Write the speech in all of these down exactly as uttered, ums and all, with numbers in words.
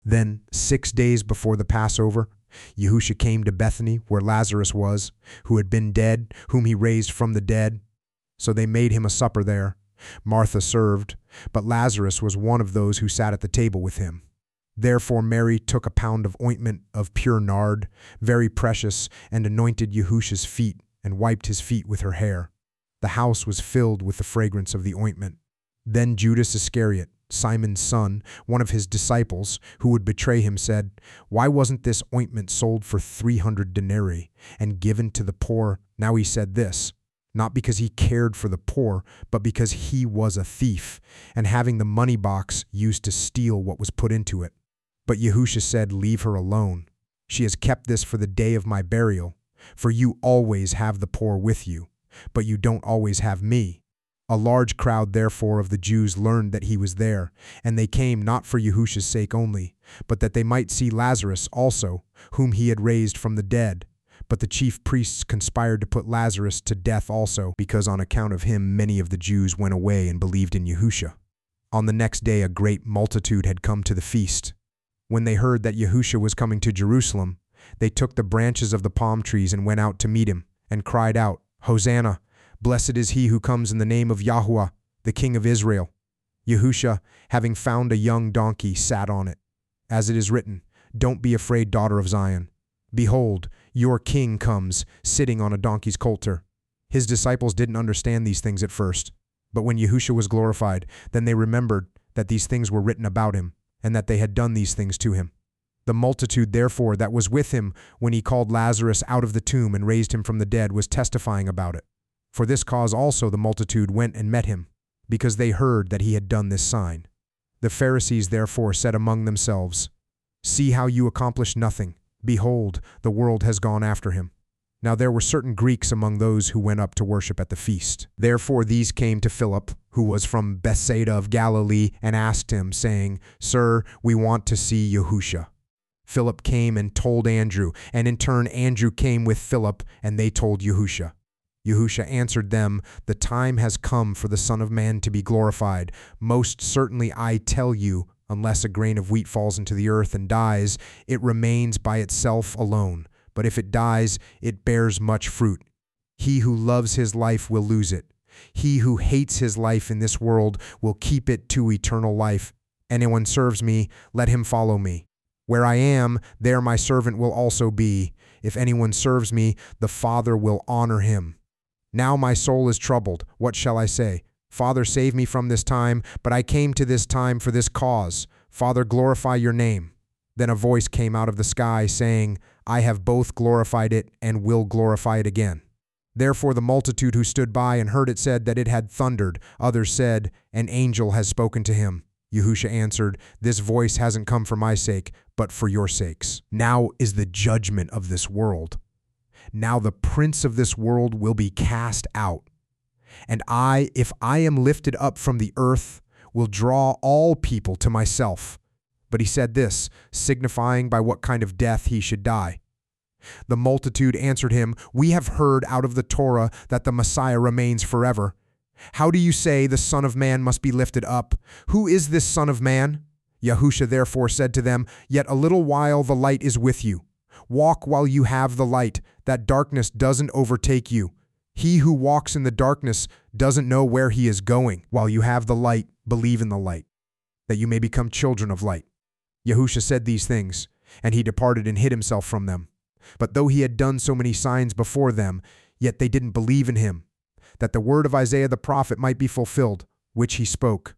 Then, six days before the Passover, Yahusha came to Bethany, where Lazarus was, who had been dead, whom he raised from the dead. So they made him a supper there. Martha served, but Lazarus was one of those who sat at the table with him. Therefore Mary took a pound of ointment of pure nard, very precious, and anointed Yahusha's feet, and wiped his feet with her hair. The house was filled with the fragrance of the ointment. Then Judas Iscariot, Simon's son, one of his disciples, who would betray him, said, "Why wasn't this ointment sold for three hundred denarii and given to the poor?" Now he said this, not because he cared for the poor, but because he was a thief, and having the money box used to steal what was put into it. But Yahusha said, "Leave her alone. She has kept this for the day of my burial. For you always have the poor with you, but you don't always have me." A large crowd therefore of the Jews learned that he was there, and they came not for Yahusha's sake only, but that they might see Lazarus also, whom he had raised from the dead. But the chief priests conspired to put Lazarus to death also, because on account of him many of the Jews went away and believed in Yahusha. On the next day a great multitude had come to the feast. When they heard that Yahusha was coming to Jerusalem, they took the branches of the palm trees and went out to meet him, and cried out, "Hosanna! Blessed is he who comes in the name of Yahuwah, the King of Israel." Yahusha, having found a young donkey, sat on it. As it is written, "Don't be afraid, daughter of Zion. Behold, your king comes, sitting on a donkey's coulter." His disciples didn't understand these things at first, but when Yahusha was glorified, then they remembered that these things were written about him, and that they had done these things to him. The multitude, therefore, that was with him when he called Lazarus out of the tomb and raised him from the dead was testifying about it. For this cause also the multitude went and met him, because they heard that he had done this sign. The Pharisees therefore said among themselves, "See how you accomplish nothing. Behold, the world has gone after him." Now there were certain Greeks among those who went up to worship at the feast. Therefore these came to Philip, who was from Bethsaida of Galilee, and asked him, saying, "Sir, we want to see Yahusha." Philip came and told Andrew, and in turn Andrew came with Philip, and they told Yahusha. Yahusha answered them, "The time has come for the Son of Man to be glorified. Most certainly I tell you, unless a grain of wheat falls into the earth and dies, it remains by itself alone. But if it dies, it bears much fruit. He who loves his life will lose it. He who hates his life in this world will keep it to eternal life. Anyone serves me, let him follow me. Where I am, there my servant will also be. If anyone serves me, the Father will honor him. Now my soul is troubled. What shall I say? Father, save me from this time, but I came to this time for this cause. Father, glorify your name." Then a voice came out of the sky, saying, "I have both glorified it and will glorify it again." Therefore the multitude who stood by and heard it said that it had thundered. Others said, "An angel has spoken to him." Yahusha answered, "This voice hasn't come for my sake, but for your sakes. Now is the judgment of this world. Now the prince of this world will be cast out. And I, if I am lifted up from the earth, will draw all people to myself." But he said this, signifying by what kind of death he should die. The multitude answered him, "We have heard out of the Torah that the Messiah remains forever. How do you say the Son of Man must be lifted up? Who is this Son of Man?" Yahusha therefore said to them, "Yet a little while the light is with you. Walk while you have the light, that darkness doesn't overtake you. He who walks in the darkness doesn't know where he is going. While you have the light, believe in the light, that you may become children of light." Yahusha said these things, and he departed and hid himself from them. But though he had done so many signs before them, yet they didn't believe in him, that the word of Isaiah the prophet might be fulfilled, which he spoke.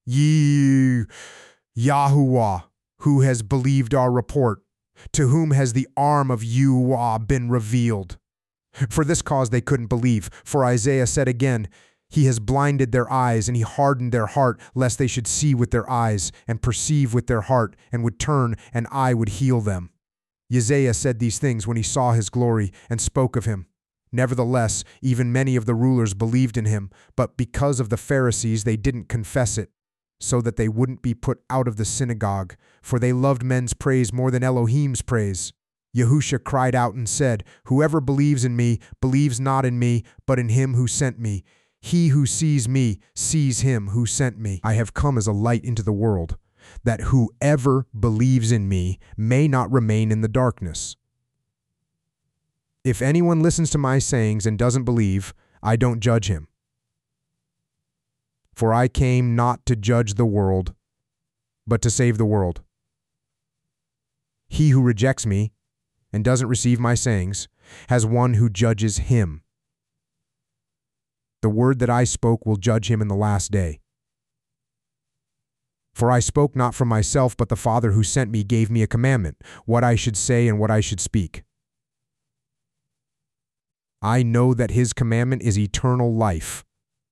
"Ye, Yahuwah, who has believed our report? To whom has the arm of Yahuwah been revealed?" For this cause they couldn't believe, for Isaiah said again, "He has blinded their eyes, and he hardened their heart, lest they should see with their eyes, and perceive with their heart, and would turn, and I would heal them." Isaiah said these things when he saw his glory, and spoke of him. Nevertheless, even many of the rulers believed in him, but because of the Pharisees they didn't confess it, so that they wouldn't be put out of the synagogue, for they loved men's praise more than Elohim's praise. Yahusha cried out and said, "Whoever believes in me believes not in me, but in him who sent me. He who sees me sees him who sent me. I have come as a light into the world, that whoever believes in me may not remain in the darkness. If anyone listens to my sayings and doesn't believe, I don't judge him. For I came not to judge the world, but to save the world. He who rejects me and doesn't receive my sayings has one who judges him. The word that I spoke will judge him in the last day. For I spoke not from myself, but the Father who sent me gave me a commandment, what I should say and what I should speak. I know that his commandment is eternal life.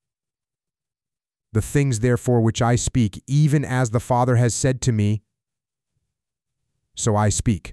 The things therefore which I speak, even as the Father has said to me, so I speak.